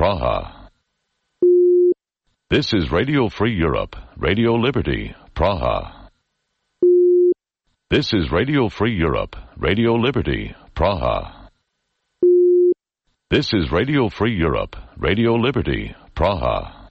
Praha. This is Radio Free Europe, Radio Liberty, Praha. This is Radio Free Europe, Radio Liberty, Praha. This is Radio Free Europe, Radio Liberty, Praha.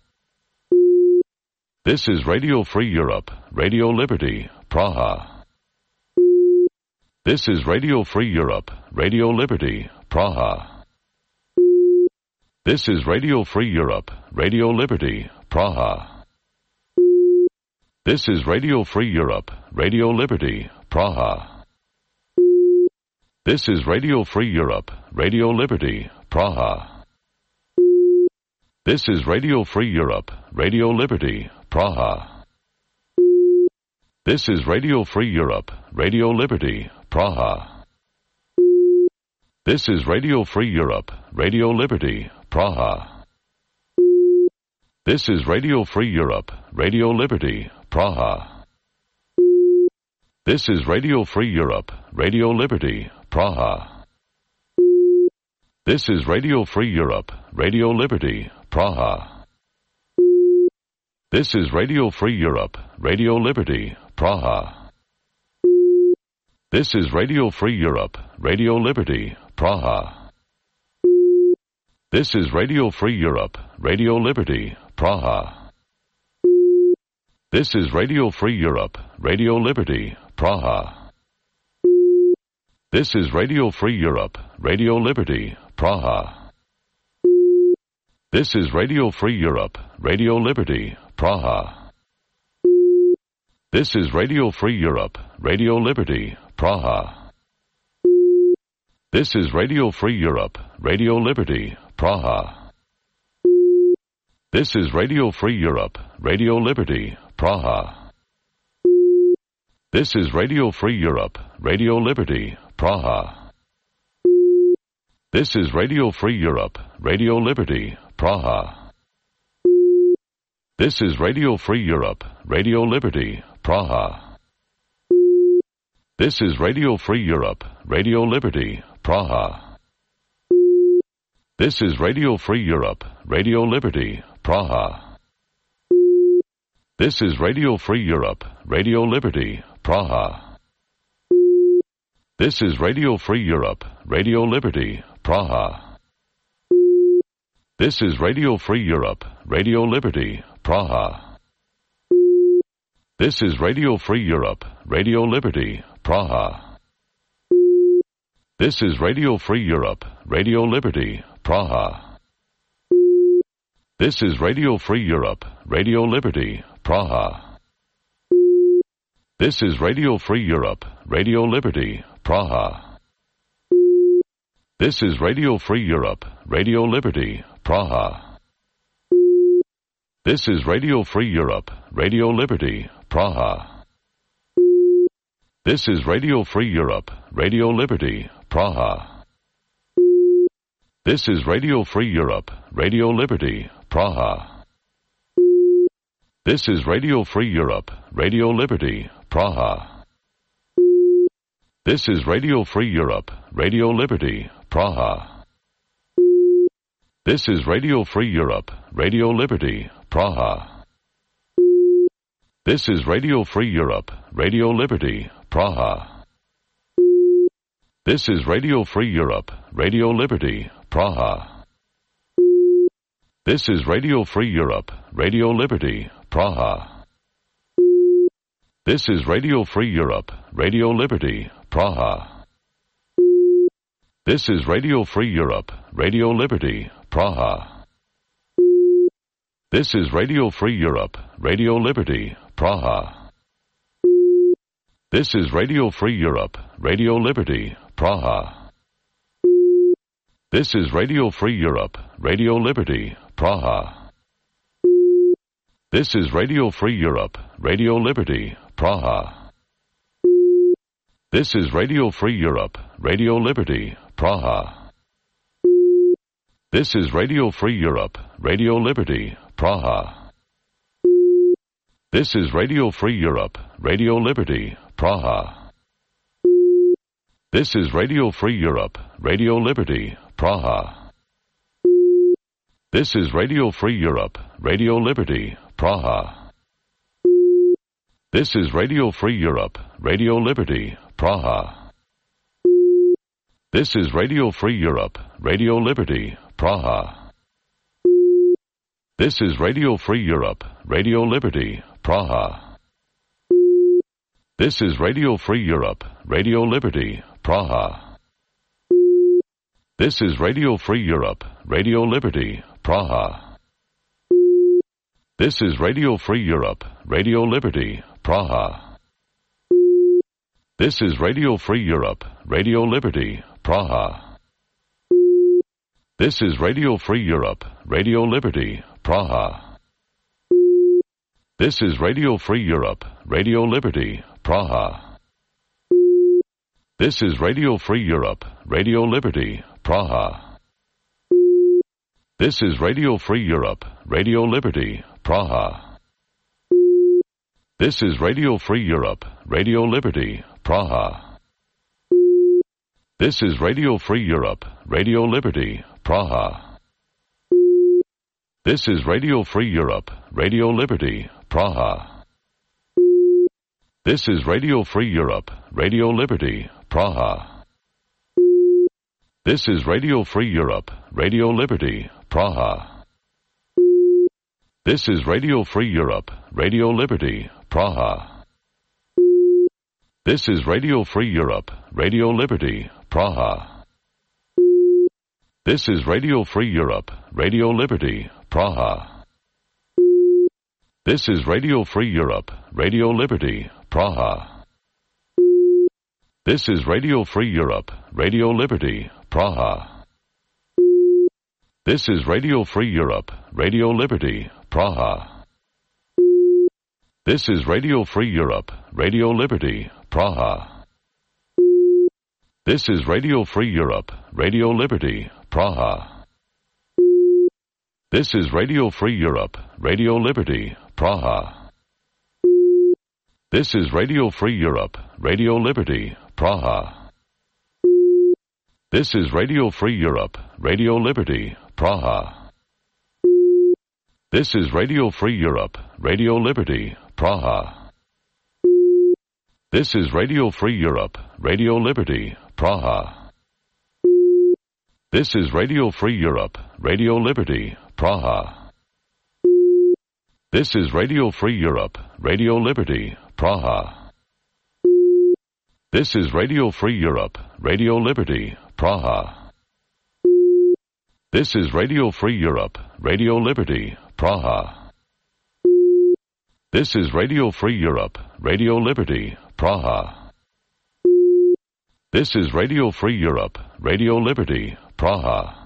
This is Radio Free Europe, Radio Liberty, Praha. This is Radio Free Europe, Radio Liberty, Praha. This is Radio Free Europe, Radio Liberty, Praha. This is Radio Free Europe, Radio Liberty, Praha. This is Radio Free Europe, Radio Liberty, Praha. This is Radio Free Europe, Radio Liberty, Praha. This is Radio Free Europe, Radio Liberty, Praha. This is Radio Free Europe, Radio Liberty, Praha. This is Radio Free Europe, Radio Liberty, Praha. This is Radio Free Europe, Radio Liberty, Praha. This is Radio Free Europe, Radio Liberty, Praha. This is Radio Free Europe, Radio Liberty, Praha. This is Radio Free Europe, Radio Liberty, Praha. This is Radio Free Europe, Radio Liberty, Praha. This is Radio Free Europe, Radio Liberty, Praha. This is Radio Free Europe, Radio Liberty, Praha. This is Radio Free Europe, Radio Liberty, Praha. This is Radio Free Europe, Radio Liberty, Praha. This is Radio Free Europe, Radio Liberty, Praha. This is Radio Free Europe, Radio Liberty, Praha. This is Radio Free Europe, Radio Liberty, Praha. This is Radio Free Europe, Radio Liberty, Praha. This is Radio Free Europe, Radio Liberty, Praha. This is Radio Free Europe, Radio Liberty, Praha. This is Radio Free Europe, Radio Liberty, Praha. This is Radio Free Europe, Radio Liberty, Praha. This is Radio Free Europe, Radio Liberty, Praha. This is Radio Free Europe, Radio Liberty, Praha. This is Radio Free Europe, Radio Liberty, Praha. This is Radio Free Europe, Radio Liberty, Praha. This is Radio Free Europe, Radio Liberty, Praha. This is Radio Free Europe, Radio Liberty, Praha. This is Radio Free Europe, Radio Liberty, Praha. This is Radio Free Europe, Radio Liberty, Praha. This is Radio Free Europe, Radio Liberty, Praha. This is Radio Free Europe, Radio Liberty, Praha. This is Radio Free Europe, Radio Liberty, Praha. This is Radio Free Europe, Radio Liberty, Praha. This is Radio Free Europe, Radio Liberty, Praha. This is Radio Free Europe, Radio Liberty, Praha. This is Radio Free Europe, Radio Liberty, Praha. This is Radio Free Europe, Radio Liberty, Praha. This is Radio Free Europe, Radio Liberty, Praha. This is Radio Free Europe, Radio Liberty, Praha. This is Radio Free Europe, Radio Liberty, Praha. This is Radio Free Europe, Radio Liberty, Praha. This is Radio Free Europe, Radio Liberty, Praha. This is Radio Free Europe, Radio Liberty, Praha. This is Radio Free Europe, Radio Liberty, Praha. This is Radio Free Europe, Radio Liberty, Praha. This is Radio Free Europe, Radio Liberty, Praha. This is Radio Free Europe, Radio Liberty, Praha. This is Radio Free Europe, Radio Liberty, Praha. This is Radio Free Europe, Radio Liberty, Praha. This is Radio Free Europe, Radio Liberty, Praha. This is Radio Free Europe, Radio Liberty, Praha. This is Radio Free Europe, Radio Liberty, Praha. This is Radio Free Europe, Radio Liberty, Praha. This is Radio Free Europe, Radio Liberty, Praha. This is Radio Free Europe, Radio Liberty, Praha. This is Radio Free Europe, Radio Liberty, Praha. This is Radio Free Europe, Radio Liberty, Praha. This is Radio Free Europe, Radio Liberty, Praha. This is Radio Free Europe, Radio Liberty, Praha. This is Radio Free Europe, Radio Liberty, Praha. This is Radio Free Europe, Radio Liberty, Praha. This is Radio Free Europe, Radio Liberty, Praha. This is Radio Free Europe, Radio Liberty, Praha. This is Radio Free Europe, Radio Liberty, Praha. This is Radio Free Europe, Radio Liberty, Praha. This is Radio Free Europe, Radio Liberty, Praha. This is Radio Free Europe, Radio Liberty, Praha. This is Radio Free Europe, Radio Liberty, Praha. This is Radio Free Europe, Radio Liberty, Praha. This is Radio Free Europe, Radio Liberty, Praha. This is Radio Free Europe, Radio Liberty, Praha. This is Radio Free Europe, Radio Liberty, Praha. This is Radio Free Europe, Radio Liberty, Praha. This is Radio Free Europe, Radio Liberty, Praha. This is Radio Free Europe, Radio Liberty, Praha. This is Radio Free Europe, Radio Liberty, Praha. This is Radio Free Europe, Radio Liberty, Praha. This is Radio Free Europe, Radio Liberty, Praha. This is Radio Free Europe, Radio Liberty, Praha. This is Radio Free Europe, Radio Liberty, Praha. This is Radio Free Europe, Radio Liberty, Praha. This is Radio Free Europe, Radio Liberty, Praha. This is Radio Free Europe, Radio Liberty, Praha.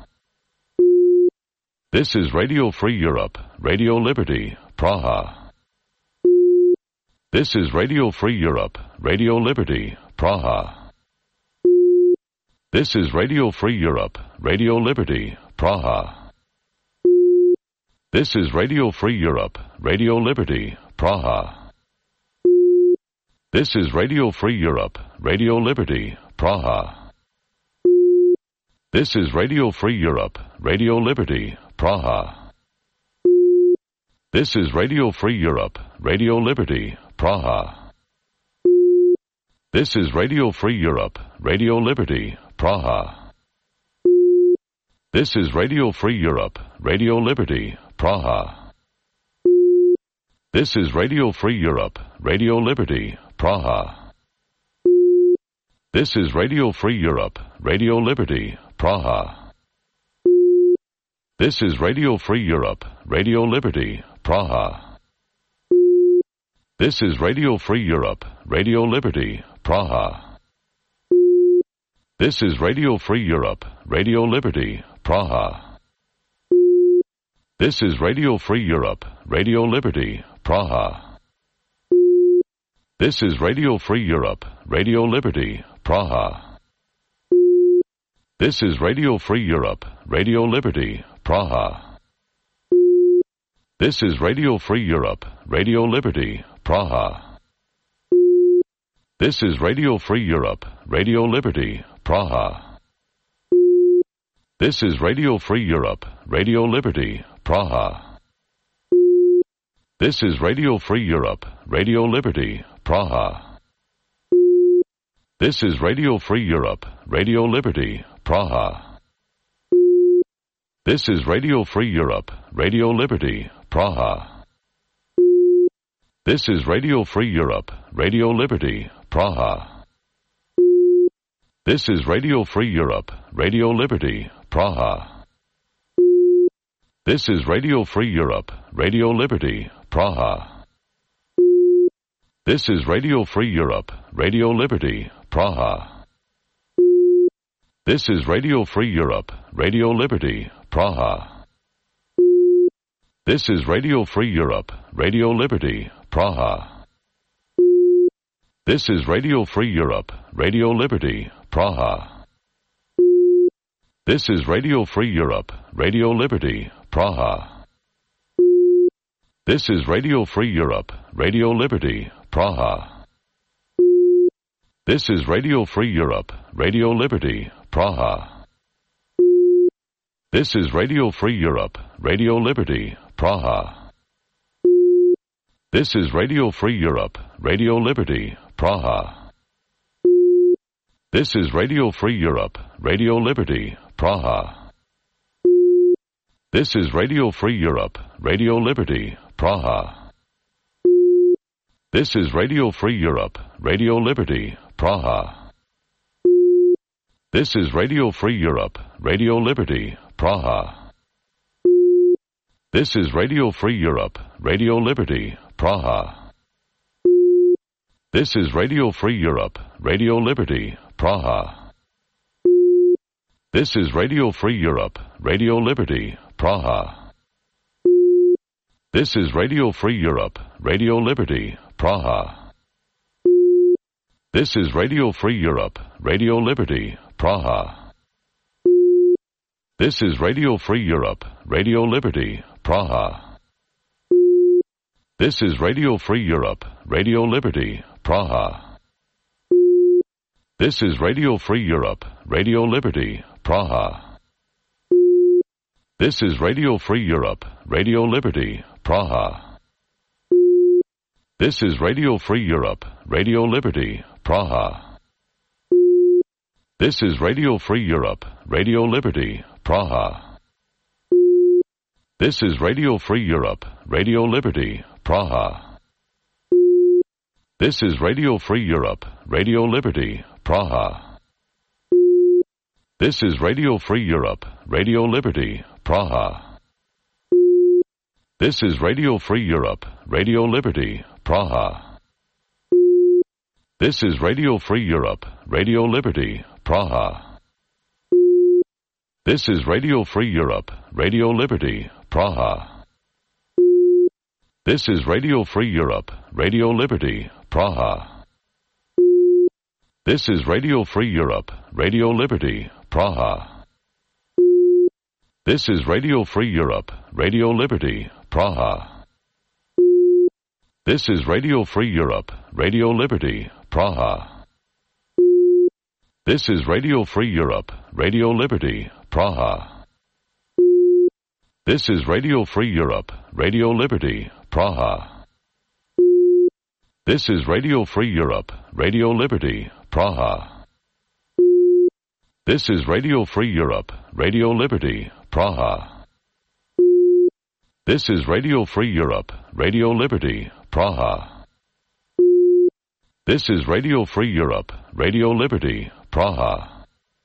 This is Radio Free Europe, Radio Liberty, Praha. This is Radio Free Europe, Radio Liberty, Praha. This is Radio Free Europe, Radio Liberty, Praha. This is Radio Free Europe, Radio Liberty, Praha. This is Radio Free Europe, Radio Liberty, Praha. This is Radio Free Europe, Radio Liberty, Praha. This is Radio Free Europe, Radio Liberty, Praha. This is Radio Free Europe, Radio Liberty, Praha. This is Radio Free Europe, Radio Liberty, Praha. This is Radio Free Europe, Radio Liberty, Praha. This is Radio Free Europe, Radio Liberty, Praha. This is Radio Free Europe, Radio Liberty, Praha. This is Radio Free Europe, Radio Liberty, Praha. This is Radio Free Europe, Radio Liberty, Praha. This is Radio Free Europe, Radio Liberty, Praha. This is Radio Free Europe, Radio Liberty, Praha. This is Radio Free Europe, Radio Liberty, Praha. This is Radio Free Europe, Radio Liberty, Praha. This is Radio Free Europe, Radio Liberty, Praha. This is Radio Free Europe, Radio Liberty, Praha. This is Radio Free Europe, Radio Liberty, Praha. This is Radio Free Europe, Radio Liberty, Praha. This is Radio Free Europe, Radio Liberty, Praha. This is Radio Free Europe, Radio Liberty, Praha. This is Radio Free Europe, Radio Liberty, Praha. This is Radio Free Europe, Radio Liberty, Praha. This is Radio Free Europe, Radio Liberty, Praha. This is Radio Free Europe, Radio Liberty, Praha. This is Radio Free Europe, Radio Liberty, Praha. This is Radio Free Europe, Radio Liberty, Praha. This is Radio Free Europe, Radio Liberty, Praha. This is Radio Free Europe, Radio Liberty, Praha. This is Radio Free Europe, Radio Liberty, Praha. This is Radio Free Europe, Radio Liberty, Praha. This is Radio Free Europe, Radio Liberty, Praha. This is Radio Free Europe, Radio Liberty, Praha. This is Radio Free Europe, Radio Liberty, Praha. This is Radio Free Europe, Radio Liberty, Praha. This is Radio Free Europe, Radio Liberty, Praha. This is Radio Free Europe, Radio Liberty, Praha. This is Radio Free Europe, Radio Liberty, Praha. This is Radio Free Europe, Radio Liberty, Praha. This is Radio Free Europe, Radio Liberty, Praha. This is Radio Free Europe, Radio Liberty, Praha. This is Radio Free Europe, Radio Liberty, Praha. This is Radio Free Europe, Radio Liberty, Praha. This is Radio Free Europe, Radio Liberty, Praha. This is Radio Free Europe, Radio Liberty, Praha. This is Radio Free Europe, Radio Liberty, Praha. This is Radio Free Europe, Radio Liberty, Praha. This is Radio Free Europe, Radio Liberty, Praha. This is Radio Free Europe, Radio Liberty, Praha. This is Radio Free Europe, Radio Liberty, Praha. This is Radio Free Europe, Radio Liberty, Praha. This is Radio Free Europe, Radio Liberty, Praha. This is Radio Free Europe, Radio Liberty, Praha. This is Radio Free Europe, Radio Liberty, Praha. This is Radio Free Europe, Radio Liberty, Praha. This is Radio Free Europe, Radio Liberty, Praha. This is Radio Free Europe, Radio Liberty, Praha. This is Radio Free Europe, Radio Liberty, Praha. This is Radio Free Europe, Radio Liberty, Praha. This is Radio Free Europe, Radio Liberty, Praha. This is Radio Free Europe, Radio Liberty, Praha. This is Radio Free Europe, Radio Liberty, Praha. This is Radio Free Europe, Radio Liberty, Praha.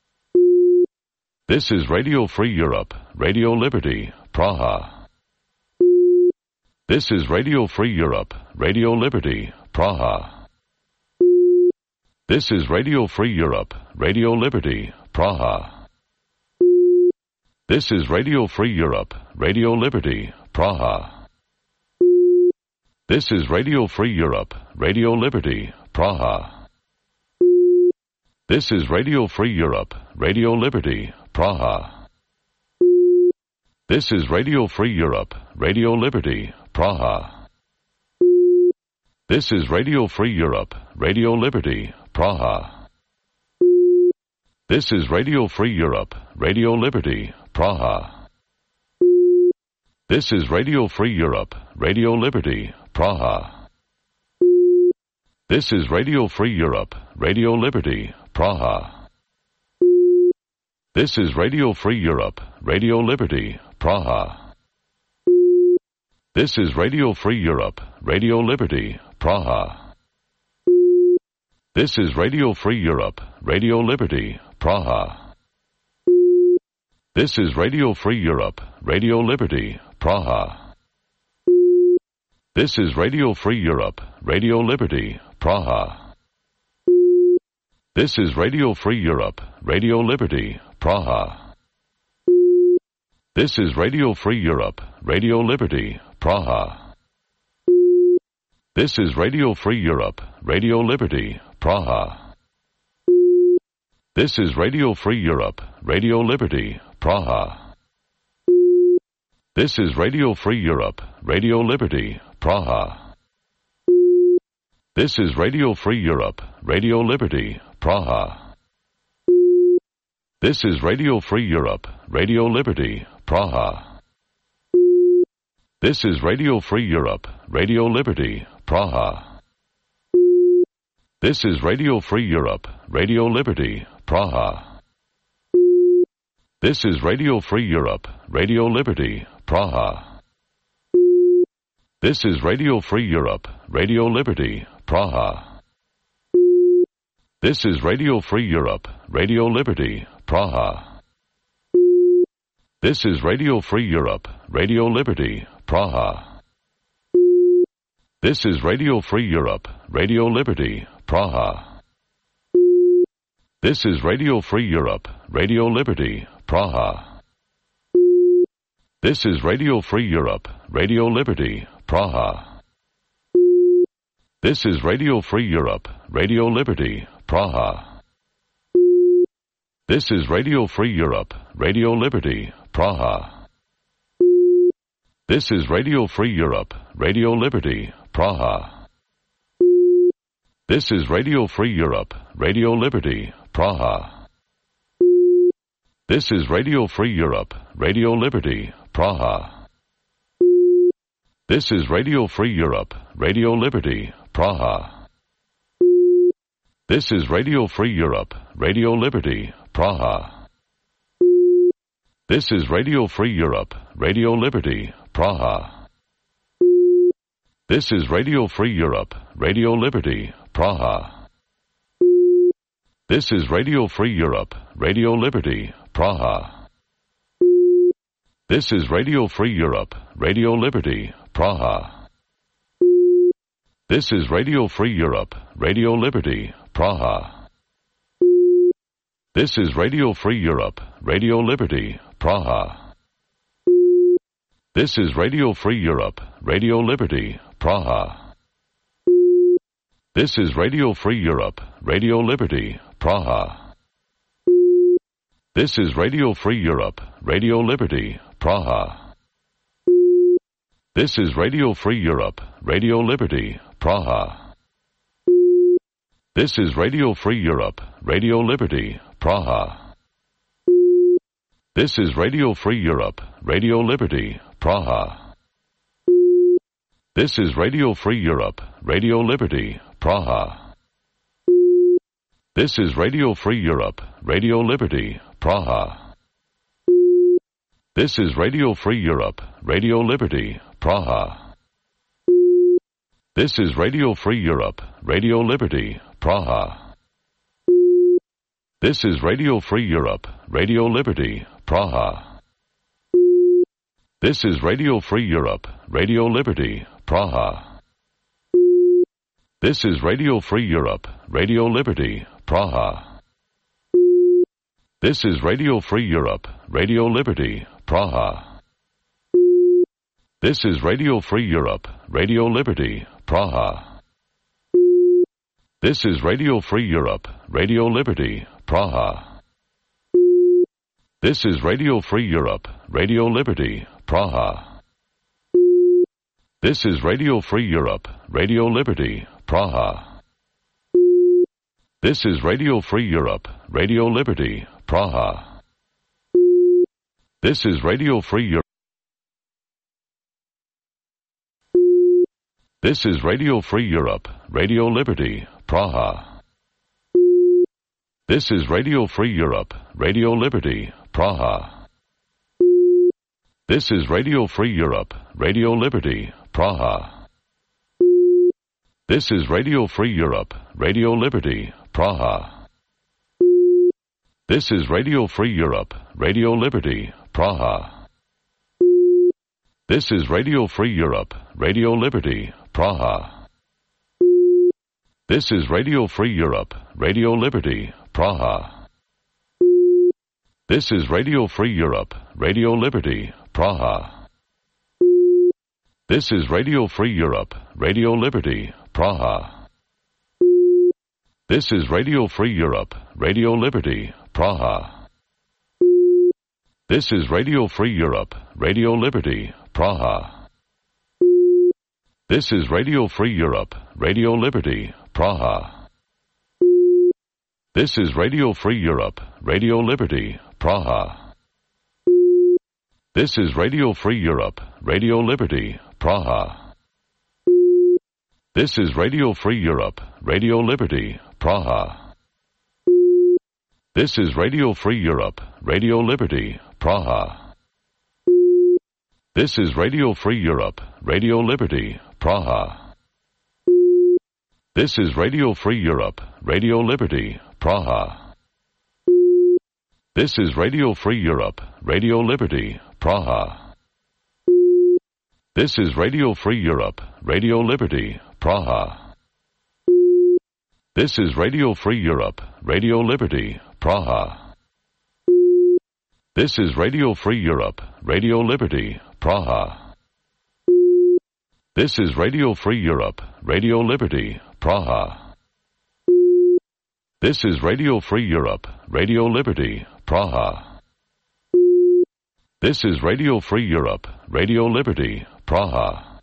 This is Radio Free Europe, Radio Liberty, Praha. This is Radio Free Europe, Radio Liberty, Praha. This is Radio Free Europe, Radio Liberty, Praha. This is Radio Free Europe, Radio Liberty, Praha. This is Radio Free Europe, Radio Liberty, Praha. This is Radio Free Europe, Radio Liberty, Praha. This is Radio Free Europe, Radio Liberty, Praha. This is Radio Free Europe, Radio Liberty, Praha. This is Radio Free Europe, Radio Liberty, Praha. This is Radio Free Europe, Radio Liberty, Praha. This is Radio Free Europe, Radio Liberty, Praha. This is Radio Free Europe, Radio Liberty, Praha. This is Radio Free Europe, Radio Liberty, Praha. This is Radio Free Europe, Radio Liberty, Praha. This is Radio Free Europe, Radio Liberty, Praha. This is Radio Free Europe, Radio Liberty, Praha. This is Radio Free Europe, Radio Liberty, Praha. This is Radio Free Europe, Radio Liberty, Praha. This is Radio Free Europe, Radio Liberty, Praha. This is Radio Free Europe, Radio Liberty, Praha. This is Radio Free Europe, Radio Liberty, Praha. This is Radio Free Europe, Radio Liberty, Praha. This is Radio Free Europe, Radio Liberty, Praha. This is Radio Free Europe, Radio Liberty, Praha. This is Radio Free Europe, Radio Liberty, Praha. This is Radio Free Europe, Radio Liberty, Praha. This is Radio Free Europe, Radio Liberty, Praha. This is Radio Free Europe, Radio Liberty, Praha. This is Radio Free Europe, Radio Liberty, Praha. This is Radio Free Europe, Radio Liberty, Praha. This is Radio Free Europe, Radio Liberty, Praha. This is Radio Free Europe, Radio Liberty, Praha. This is Radio Free Europe, Radio Liberty, Praha. This is Radio Free Europe, Radio Liberty, Praha. This is Radio Free Europe, Radio Liberty, Praha. This is Radio Free Europe, Radio Liberty, Praha. This is Radio Free Europe, Radio Liberty, Praha. This is Radio Free Europe, Radio Liberty, Praha. This is Radio Free Europe, Radio Liberty, Praha. This is Radio Free Europe, Radio Liberty, Praha. This is Radio Free Europe, Radio Liberty, Praha. This is Radio Free Europe, Radio Liberty, Praha. This is Radio Free Europe, Radio Liberty, Praha. This is Radio Free Europe, Radio Liberty, Praha. This is Radio Free Europe, Radio Liberty, Praha. This is Radio Free Europe, Radio Liberty, Praha. This is Radio Free Europe, Radio Liberty, Praha. This is Radio Free Europe, Radio Liberty, Praha. This is Radio Free Europe, Radio Liberty, Praha. This is Radio Free Europe, Radio Liberty, Praha. This is Radio Free Europe, Radio Liberty, Praha. This is Radio Free Europe, Radio Liberty, Praha. This is Radio Free Europe, Radio Liberty, Praha. This is Radio Free Europe, Radio Liberty, Praha. This is Radio Free Europe, Radio Liberty, Praha. This is Radio Free Europe, Radio Liberty, Praha. This is Radio Free Europe, Radio Liberty, Praha. This is Radio Free Europe, Radio Liberty, Praha. This is Radio Free Europe, Radio Liberty, Praha. This is Radio Free Europe, Radio Liberty, Praha. This is Radio Free Europe, Radio Liberty, Praha. This is Radio Free Europe, Radio Liberty, Praha. This is Radio Free Europe, Radio Liberty, Praha. This is Radio Free Europe, Radio Liberty, Praha. This is Radio Free Europe. This is Radio Free Europe, Radio Liberty, Praha. This is Radio Free Europe, Radio Liberty, Praha. This is Radio Free Europe, Radio Liberty, Praha. This is Radio Free Europe, Radio Liberty, Praha. This is Radio Free Europe, Radio Liberty, Praha. This is Radio Free Europe, Radio Liberty, Praha. This is Radio Free Europe, Radio Liberty, Praha. This is Radio Free Europe, Radio Liberty, Praha. This is Radio Free Europe, Radio Liberty, Praha. This is Radio Free Europe, Radio Liberty, Praha. This is Radio Free Europe, Radio Liberty, Praha. This is Radio Free Europe, Radio Liberty, Praha. This is Radio Free Europe, Radio Liberty, Praha. This is Radio Free Europe, Radio Liberty, Praha. This is Radio Free Europe, Radio Liberty, Praha. This is Radio Free Europe, Radio Liberty, Praha. This is Radio Free Europe, Radio Liberty, Praha. This is Radio Free Europe, Radio Liberty, Praha. This is Radio Free Europe, Radio Liberty, Praha. This is Radio Free Europe, Radio Liberty, Praha. This is Radio Free Europe, Radio Liberty, Praha. This is Radio Free Europe, Radio Liberty, Praha. This is Radio Free Europe, Radio Liberty, Praha. This is Radio Free Europe, Radio Liberty, Praha. This is Radio Free Europe, Radio Liberty, Praha.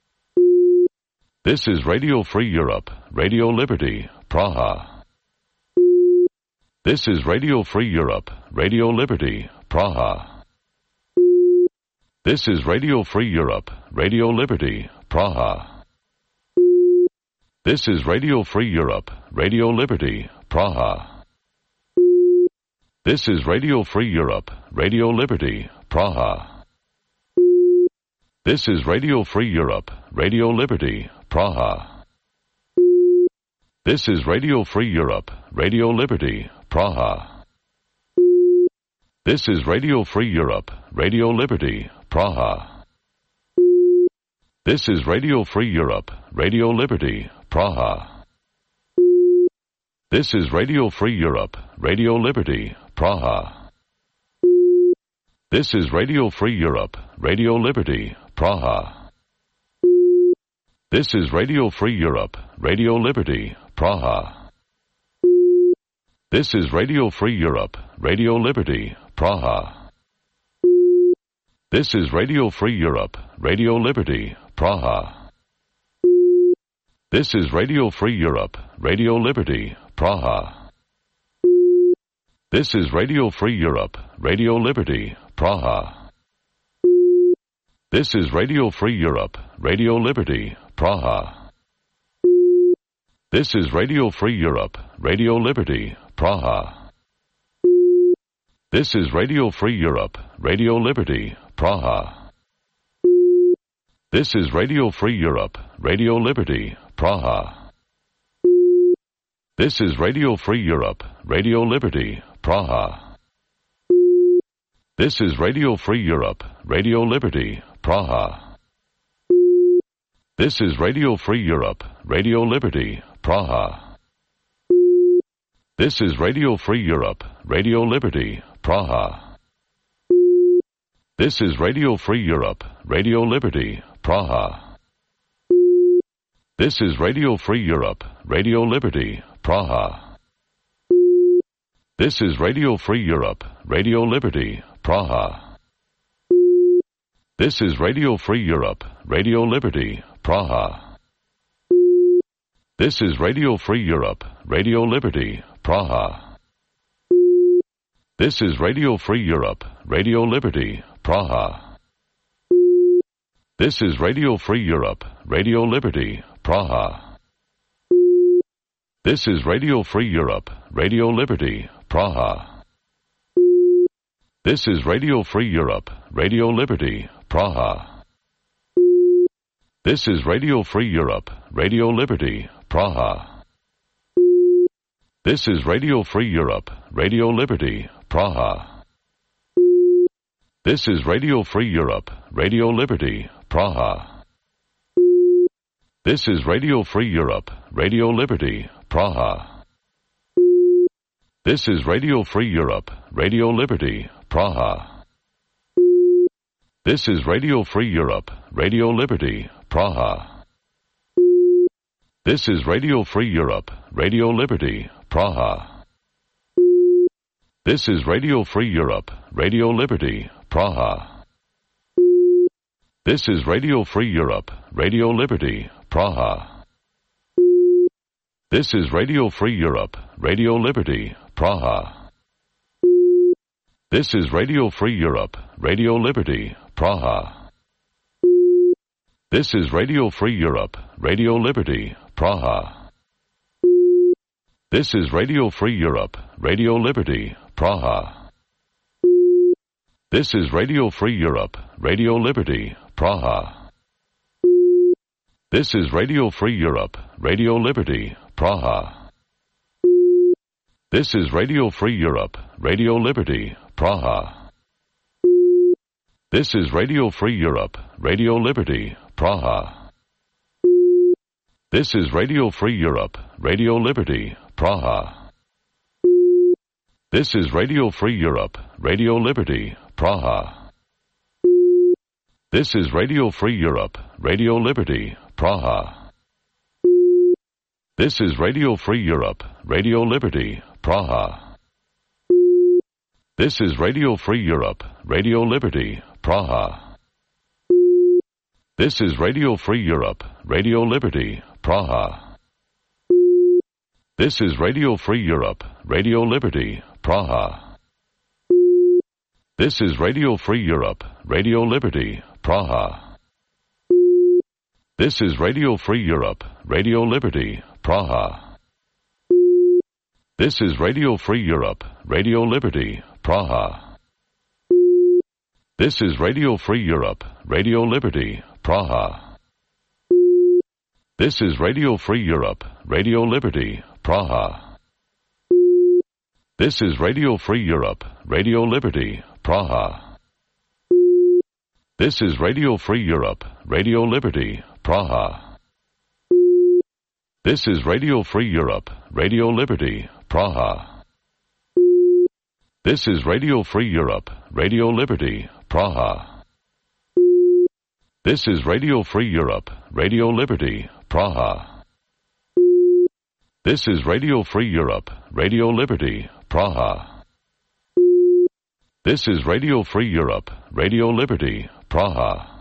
This is Radio Free Europe, Radio Liberty, Praha. This is Radio Free Europe, Radio Liberty, Praha. This is Radio Free Europe, Radio Liberty, Praha. This is Radio Free Europe, Radio Liberty, Praha. This is Radio Free Europe, Radio Liberty, Praha. This is Radio Free Europe, Radio Liberty, Praha. This is Radio Free Europe, Radio Liberty, Praha. This is Radio Free Europe, Radio Liberty, Praha. This is Radio Free Europe, Radio Liberty, Praha. This is Radio Free Europe, Radio Liberty, Praha. This is Radio Free Europe, Radio Liberty, Praha. This is Radio Free Europe, Radio Liberty, Praha. This is Radio Free Europe, Radio Liberty, Praha. This is Radio Free Europe, Radio Liberty, Praha. This is Radio Free Europe, Radio Liberty, Praha. This is Radio Free Europe, Radio Liberty, Praha. This is Radio Free Europe, Radio Liberty, Praha. This is Radio Free Europe, Radio Liberty, Praha. This is Radio Free Europe, Radio Liberty, Praha. This is Radio Free Europe, Radio Liberty, Praha. This is Radio Free Europe, Radio Liberty, Praha. This is Radio Free Europe, Radio Liberty, Praha. This is Radio Free Europe, Radio Liberty, Praha. This is Radio Free Europe, Radio Liberty, Praha. This is Radio Free Europe, Radio Liberty, Praha. This is Radio Free Europe, Radio Liberty, Praha. This is Radio Free Europe, Radio Liberty, Praha. This is Radio Free Europe, Radio Liberty, Praha. This is Radio Free Europe, Radio Liberty, Praha. This is Radio Free Europe, Radio Liberty, Praha. This is Radio Free Europe, Radio Liberty, Praha. This is Radio Free Europe, Radio Liberty, Praha. This is Radio Free Europe, Radio Liberty, Praha. This is Radio Free Europe, Radio Liberty, Praha. This is Radio Free Europe, Radio Liberty, Praha. This is Radio Free Europe, Radio Liberty, Praha. This is Radio Free Europe, Radio Liberty, Praha. This is Radio Free Europe, Radio Liberty, Praha. This is Radio Free Europe, Radio Liberty, Praha. This is Radio Free Europe, Radio Liberty, Praha. This is Radio Free Europe, Radio Liberty, Praha. This is Radio Free Europe, Radio Liberty, Praha. This is Radio Free Europe, Radio Liberty, Praha. This is Radio Free Europe, Radio Liberty, Praha. This is Radio Free Europe, Radio Liberty, Praha. This is Radio Free Europe, Radio Liberty, Praha. This is Radio Free Europe, Radio Liberty, Praha. This is Radio Free Europe, Radio Liberty, Praha. This is Radio Free Europe, Radio Liberty, Praha. This is Radio Free Europe, Radio Liberty, Praha. This is Radio Free Europe, Radio Liberty, Praha. This is Radio Free Europe, Radio Liberty, Praha. This is Radio Free Europe, Radio Liberty, Praha. This is Radio Free Europe, Radio Liberty, Praha. This is Radio Free Europe, Radio Liberty, Praha. This is Radio Free Europe, Radio Liberty, Praha. This is Radio Free Europe, Radio Liberty, Praha. This is Radio Free Europe, Radio Liberty, Praha. This is Radio Free Europe, Radio Liberty, Praha. This is Radio Free Europe, Radio Liberty, Praha. This is Radio Free Europe, Radio Liberty, Praha. This is Radio Free Europe, Radio Liberty, Praha. This is Radio Free Europe, Radio Liberty, Praha. This is Radio Free Europe, Radio Liberty, Praha. This is Radio Free Europe, Radio Liberty, Praha. This is Radio Free Europe, Radio Liberty, Praha. This is Radio Free Europe, Radio Liberty, Praha. This is Radio Free Europe, Radio Liberty, Praha. This is Radio Free Europe, Radio Liberty, Praha.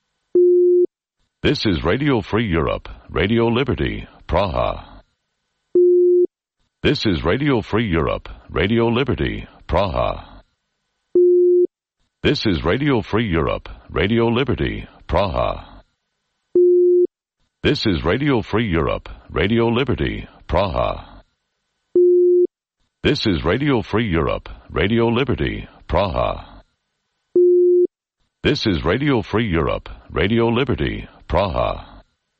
This is Radio Free Europe, Radio Liberty, Praha. This is Radio Free Europe, Radio Liberty, Praha. This is Radio Free Europe, Radio Liberty, Praha. This is Radio Free Europe, Radio Liberty, Praha. This is Radio Free Europe, Radio Liberty, Praha. This is Radio Free Europe, Radio Liberty, Praha.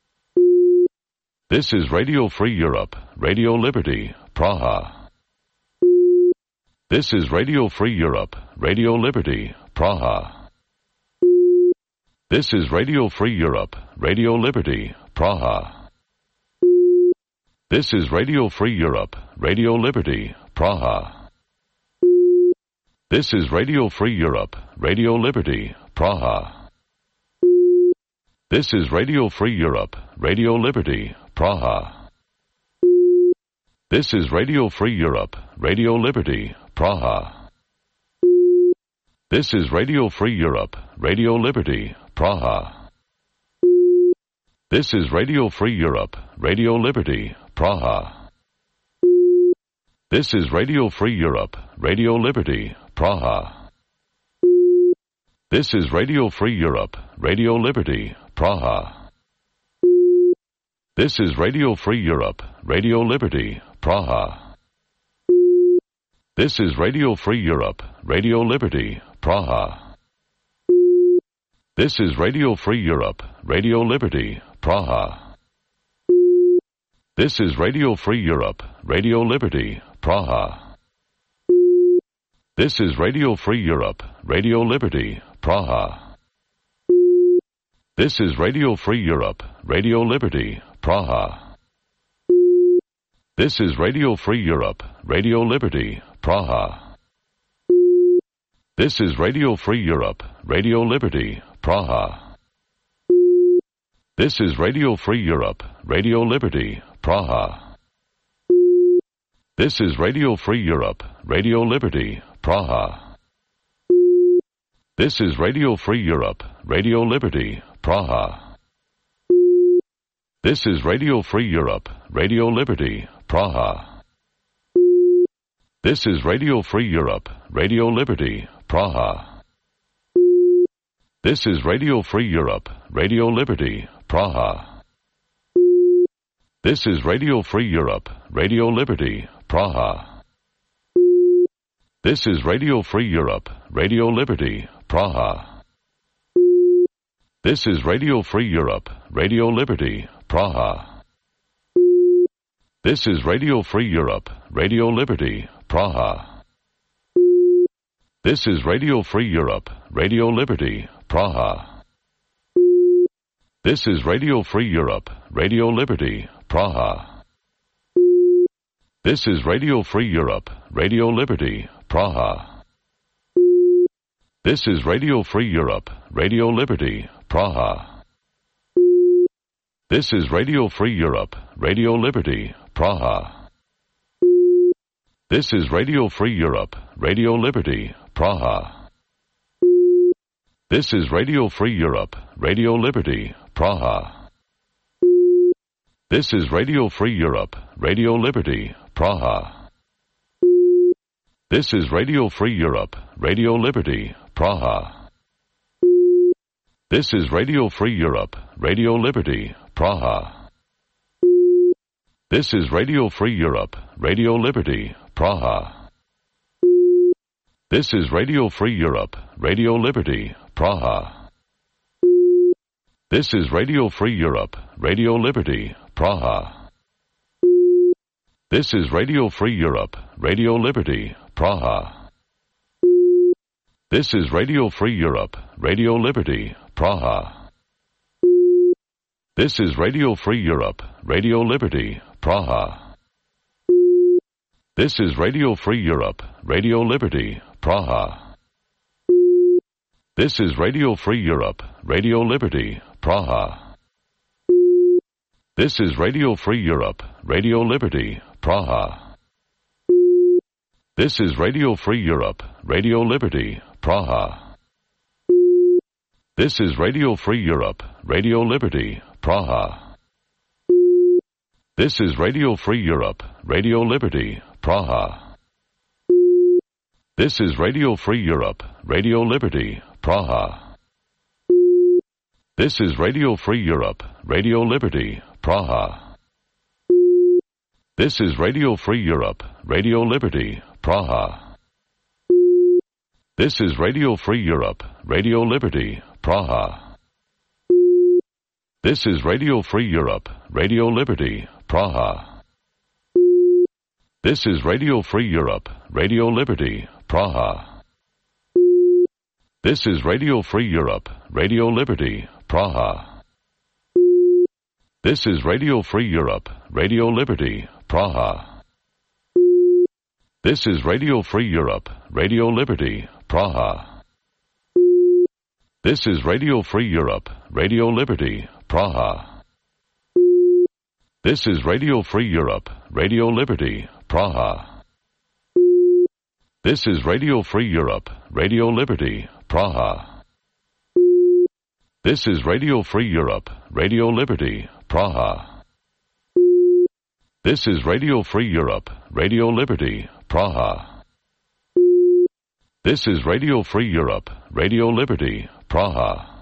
This is Radio Free Europe, Radio Liberty, Praha. This is Radio Free Europe, Radio Liberty, Praha. This is Radio Free Europe, Radio Liberty, Praha. This is Radio Free Europe, Radio Liberty, Praha. This is Radio Free Europe, Radio Liberty, Praha. This is Radio Free Europe, Radio Liberty, Praha. This is Radio Free Europe, Radio Liberty, Praha. This is Radio Free Europe, Radio Liberty, Praha. This is Radio Free Europe, Radio Liberty, Praha. This is Radio Free Europe, Radio Liberty, Praha. This is Radio Free Europe, Radio Liberty, Praha. This is Radio Free Europe, Radio Liberty, Praha. This is Radio Free Europe, Radio Liberty, Praha. This is Radio Free Europe, Radio Liberty, Praha. This is Radio Free Europe, Radio Liberty, Praha. This is Radio Free Europe, Radio Liberty, Praha. This is Radio Free Europe, Radio Liberty, Praha. This is Radio Free Europe, Radio Liberty, Praha. This is Radio Free Europe, Radio Liberty, Praha. This is Radio Free Europe, Radio Liberty, Praha. This is Radio Free Europe, Radio Liberty, Praha. This is Radio Free Europe, Radio Liberty, Praha. This is Radio Free Europe, Radio Liberty, Praha. This is Radio Free Europe, Radio Liberty, Praha. This is Radio Free Europe, Radio Liberty, Praha. This is Radio Free Europe, Radio Liberty, Praha. This is Radio Free Europe, Radio Liberty, Praha. This is Radio Free Europe, Radio Liberty, Praha. This is Radio Free Europe, Radio Liberty, Praha. This is Radio Free Europe, Radio Liberty, Praha. This is Radio Free Europe, Radio Liberty, Praha. This is Radio Free Europe, Radio Liberty, Praha. This is Radio Free Europe, Radio Liberty, Praha. This is Radio Free Europe, Radio Liberty, Praha. This is Radio Free Europe, Radio Liberty, Praha. This is Radio Free Europe, Radio Liberty, Praha. This is Radio Free Europe, Radio Liberty, Praha. This is Radio Free Europe, Radio Liberty, Praha. This is Radio Free Europe, Radio Liberty, Praha. This is Radio Free Europe, Radio Liberty, Praha. This is Radio Free Europe, Radio Liberty, Praha. This is Radio Free Europe, Radio Liberty, Praha. This is Radio Free Europe, Radio Liberty, Praha. This is Radio Free Europe, Radio Liberty, Praha. This is Radio Free Europe, Radio Liberty, Praha. This is Radio Free Europe, Radio Liberty, Praha. This is Radio Free Europe, Radio Liberty, Praha. This is Radio Free Europe, Radio Liberty, Praha. This is Radio Free Europe, Radio Liberty, Praha. This is Radio Free Europe, Radio Liberty, Praha. This is Radio Free Europe, Radio Liberty, Praha. This is Radio Free Europe, Radio Liberty, Praha. This is Radio Free Europe, Radio Liberty, Praha. This is Radio Free Europe, Radio Liberty, Praha. This is Radio Free Europe, Radio Liberty, Praha. This is Radio Free Europe, Radio Liberty, Praha. This is Radio Free Europe, Radio Liberty, Praha. This is Radio Free Europe, Radio Liberty, Praha. This is Radio Free Europe, Radio Liberty, Praha. This is Radio Free Europe, Radio Liberty, Praha. This is Radio Free Europe, Radio Liberty, Praha. This is Radio Free Europe, Radio Liberty, Praha. This is Radio Free Europe, Radio Liberty, Praha. This is Radio Free Europe, Radio Liberty, Praha. This is Radio Free Europe, Radio Liberty, Praha. This is Radio Free Europe, Radio Liberty, Praha.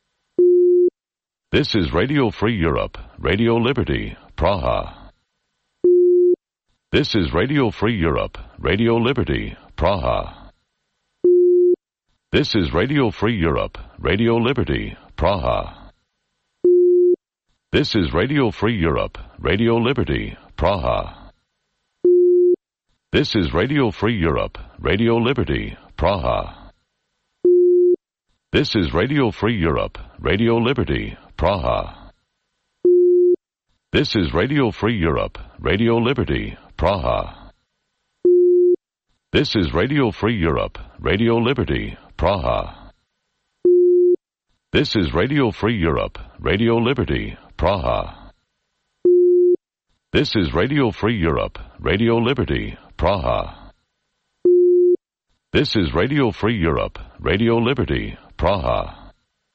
This is Radio Free Europe, Radio Liberty, Praha. This is Radio Free Europe, Radio Liberty, Praha. This is Radio Free Europe, Radio Liberty, Praha. This is Radio Free Europe, Radio Liberty, Praha. This is Radio Free Europe, Radio Liberty, Praha. This is Radio Free Europe, Radio Liberty, Praha. This is Radio Free Europe, Radio Liberty, Praha. This is Radio Free Europe, Radio Liberty, Praha. This is Radio Free Europe, Radio Liberty, Praha. This is Radio Free Europe, Radio Liberty, Praha. This is Radio Free Europe, Radio Liberty, Praha.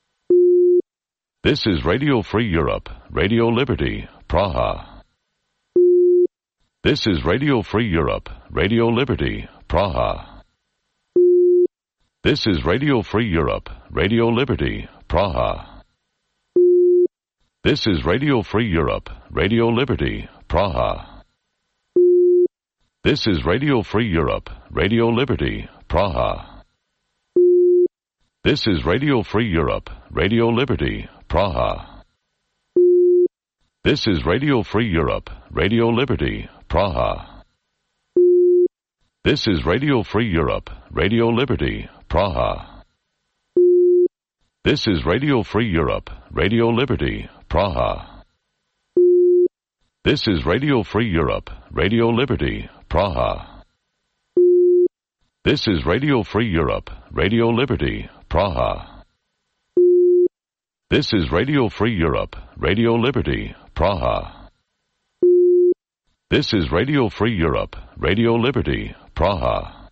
This is Radio Free Europe, Radio Liberty, Praha. This is Radio Free Europe, Radio Liberty, Praha. This is Radio Free Europe, Radio Liberty, Praha. This is Radio Free Europe, Radio Liberty, Praha. This is Radio Free Europe, Radio Liberty, Praha. This is Radio Free Europe, Radio Liberty, Praha. This is Radio Free Europe, Radio Liberty, Praha. This is Radio Free Europe, Radio Liberty, Praha. This is Radio Free Europe, Radio Liberty, Praha. This is Radio Free Europe, Radio Liberty, Praha. This is Radio Free Europe, Radio Liberty, Praha. This is Radio Free Europe, Radio Liberty, Praha. This is Radio Free Europe, Radio Liberty, Praha.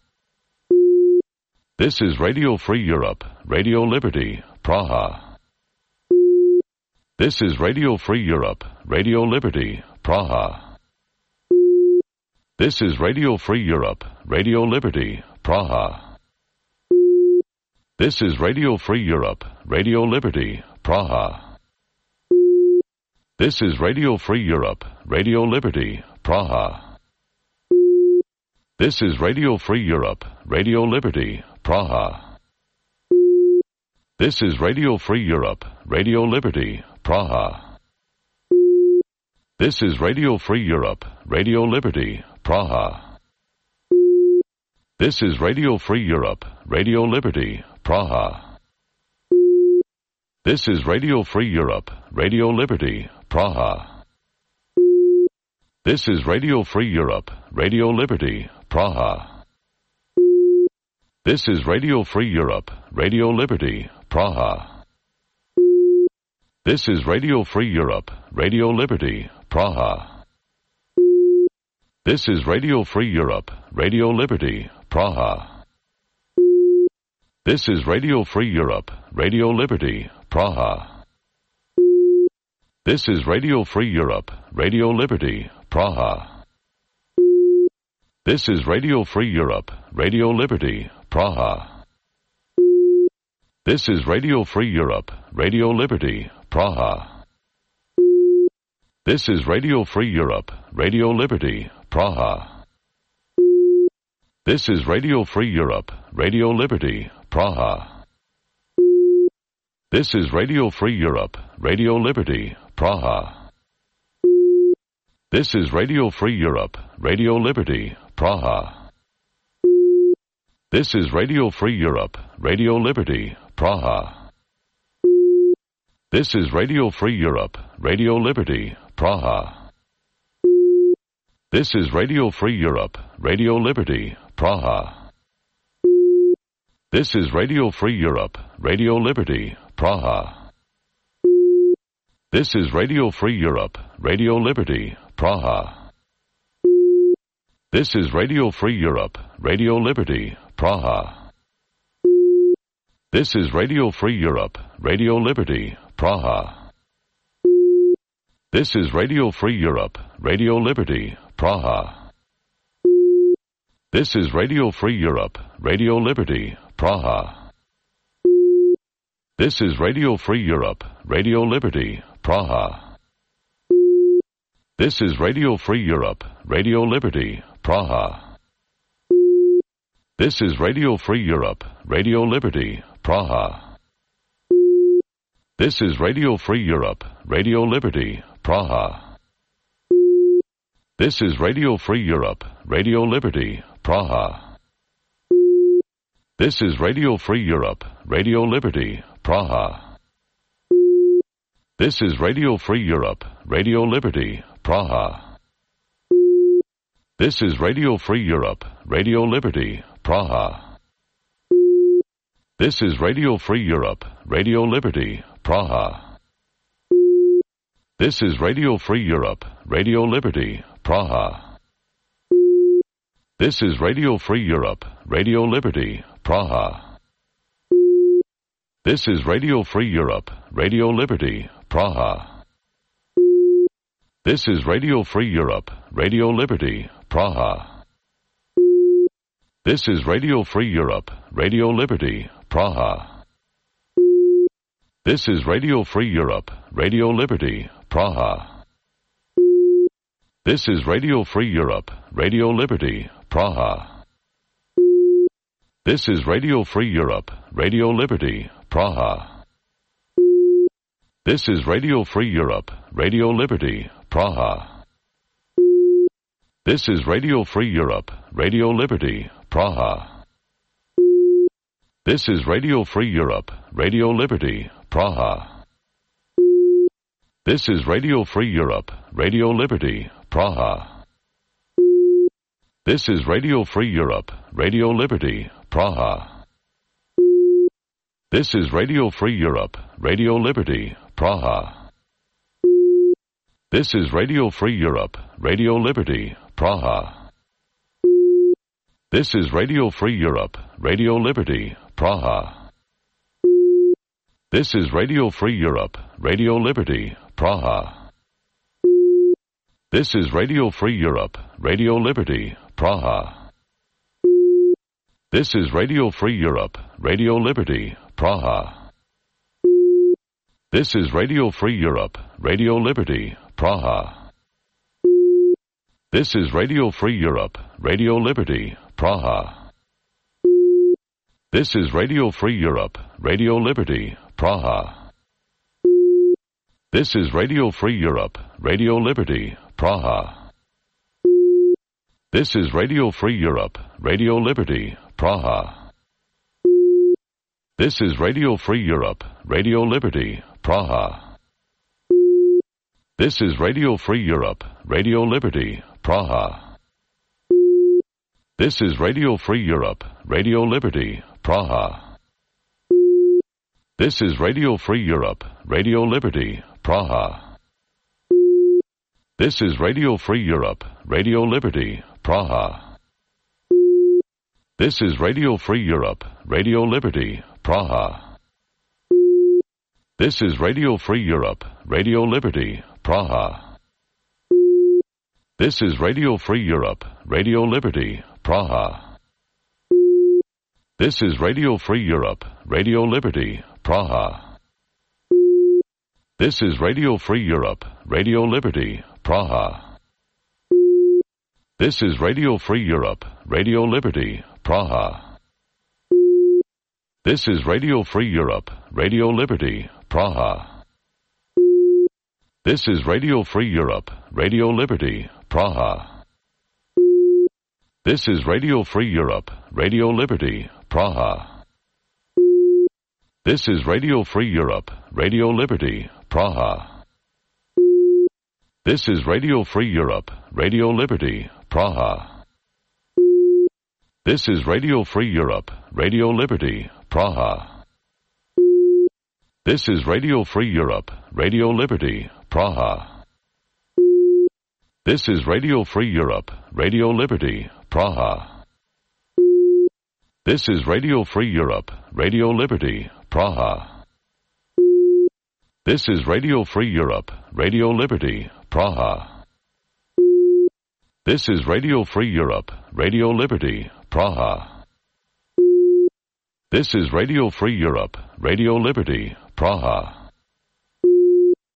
This is Radio Free Europe, Radio Liberty, Praha. This is Radio Free Europe, Radio Liberty, Praha. This is Radio Free Europe, Radio Liberty, Praha. This is Radio Free Europe, Radio Liberty, Praha. This is Radio Free Europe, Radio Liberty, Praha. This is Radio Free Europe, Radio Liberty, Praha. This is Radio Free Europe, Radio Liberty, Praha. This is Radio Free Europe, Radio Liberty, Praha. This is Radio Free Europe, Radio Liberty, Praha. This is Radio Free Europe, Radio Liberty, Praha. This is Radio Free Europe, Radio Liberty, Praha. This is Radio Free Europe, Radio Liberty, Praha. This is Radio Free Europe, Radio Liberty, Praha. This is Radio Free Europe, Radio Liberty, Praha. This is Radio Free Europe, Radio Liberty, Praha. This is Radio Free Europe, Radio Liberty, Praha. This is Radio Free Europe, Radio Liberty, Praha. This is Radio Free Europe, Radio Liberty, Praha. This is Radio Free Europe, Radio Liberty, Praha. This is Radio Free Europe, Radio Liberty, Praha. This is Radio Free Europe, Radio Liberty, Praha. This is Radio Free Europe, Radio Liberty, Praha. This is Radio Free Europe, Radio Liberty, Praha. This is Radio Free Europe, Radio Liberty, Praha. This is Radio Free Europe, Radio Liberty, Praha. This is Radio Free Europe, Radio Liberty, Praha. This is Radio Free Europe, Radio Liberty, Praha. This is Radio Free Europe, Radio Liberty, Praha. This is Radio Free Europe, Radio Liberty, Praha. This is Radio Free Europe, Radio Liberty, Praha. This is Radio Free Europe, Radio Liberty, Praha. This is Radio Free Europe, Radio Liberty, Praha. This is Radio Free Europe, Radio Liberty, Praha. This is Radio Free Europe, Radio Liberty, Praha. This is Radio Free Europe, Radio Liberty, Praha. This is Radio Free Europe, Radio Liberty, Praha. This is Radio Free Europe, Radio Liberty, Praha. This is Radio Free Europe, Radio Liberty, Praha. This is Radio Free Europe, Radio Liberty, Praha. This is Radio Free Europe, Radio Liberty, Praha. This is Radio Free Europe, Radio Liberty, Praha. This is Radio Free Europe, Radio Liberty, Praha. This is Radio Free Europe, Radio Liberty, Praha. This is Radio Free Europe, Radio Liberty, Praha. This is Radio Free Europe, Radio Liberty, Praha. This is Radio Free Europe, Radio Liberty, Praha. This is Radio Free Europe, Radio Liberty, Praha. This is Radio Free Europe, Radio Liberty, Praha. This is Radio Free Europe, Radio Liberty, Praha. This is Radio Free Europe, Radio Liberty, Praha. This is Radio Free Europe, Radio Liberty, Praha. This is Radio Free Europe, Radio Liberty, Praha. This is Radio Free Europe, Radio Liberty, Praha. This is Radio Free Europe, Radio Liberty, Praha. This is Radio Free Europe, Radio Liberty, Praha. This is Radio Free Europe, Radio Liberty, Praha. This is Radio Free Europe, Radio Liberty, Praha. This is Radio Free Europe, Radio Liberty, Praha. This is Radio Free Europe, Radio Liberty, Praha. This is Radio Free Europe, Radio Liberty, Praha. This is Radio Free Europe, Radio Liberty, Praha. This is Radio Free Europe, Radio Liberty, Praha. This is Radio Free Europe, Radio Liberty, Praha. This is Radio Free Europe, Radio Liberty, Praha. This is Radio Free Europe, Radio Liberty, Praha. This is Radio Free Europe, Radio Liberty, Praha. This is Radio Free Europe, Radio Liberty, Praha. This is Radio Free Europe, Radio Liberty, Praha. This is Radio Free Europe, Radio Liberty, Praha. This is Radio Free Europe, Radio Liberty, Praha. This is Radio Free Europe, Radio Liberty, Praha. This is Radio Free Europe, Radio Liberty, Praha. This is Radio Free Europe, Radio Liberty, Praha. This is Radio Free Europe, Radio Liberty, Praha. This is Radio Free Europe, Radio Liberty, Praha. This is Radio Free Europe, Radio Liberty, Praha. This is Radio Free Europe, Radio Liberty, Praha. This is Radio Free Europe, Radio Liberty, Praha. This is Radio Free Europe, Radio Liberty, Praha. This is Radio Free Europe, Radio Liberty, Praha. This is Radio Free Europe, Radio Liberty, Praha. This is Radio Free Europe, Radio Liberty, Praha. This is Radio Free Europe, Radio Liberty, Praha. This is Radio Free Europe, Radio Liberty, Praha. This is Radio Free Europe, Radio Liberty, Praha. This is Radio Free Europe, Radio Liberty, Praha. This is Radio Free Europe, Radio Liberty, Praha.